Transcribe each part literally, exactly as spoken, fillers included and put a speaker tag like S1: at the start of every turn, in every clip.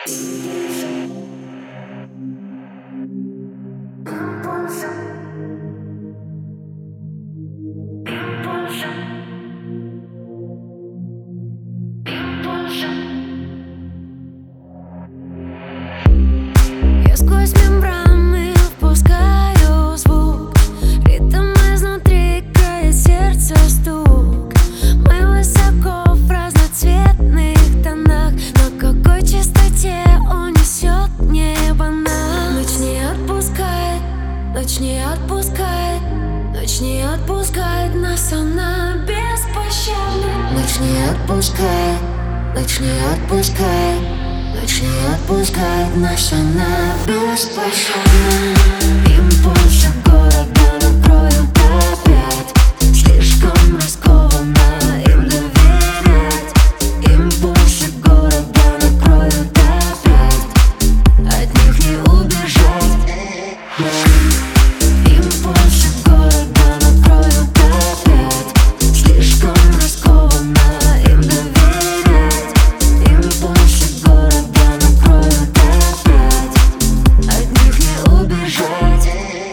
S1: Я сквозь мембраны впускаю звук, ритм изнутри крает сердце стук. Мы высоко в разноцветных тонах, на какой частоте унесет небо нас. Ночь не отпускает, ночь не отпускает, ночь не отпускает нас, она беспощадна. Ночь не отпускает, ночь не отпускает, ночь не отпускает нас, она беспощадна. Импульсы города накроют опять, слишком рискованно им доверять. Импульсы города накроют опять, от них не убежать. Импульсы города накроют опять, слишком рискованно им доверять. Импульсы города накроют опять, от них не убежать.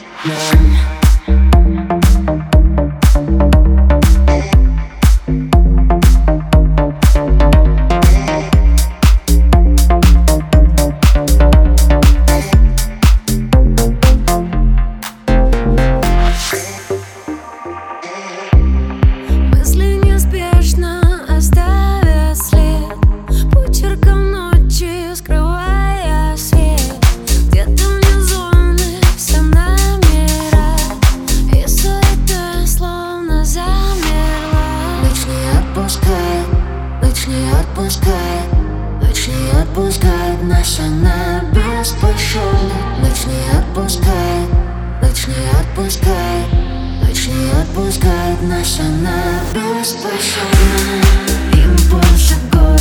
S1: Мысли неспешно оставят след, почерком ночи скрывая свет. Где-то внизу все номера, и суета словно замерла. Ночь не отпускает, ночь не отпускает, ночь не отпускает нас, она беспощадна. Ночь не отпускает, ночь не отпускает, ночь не отпускает нас, она беспощадна. Импульсы города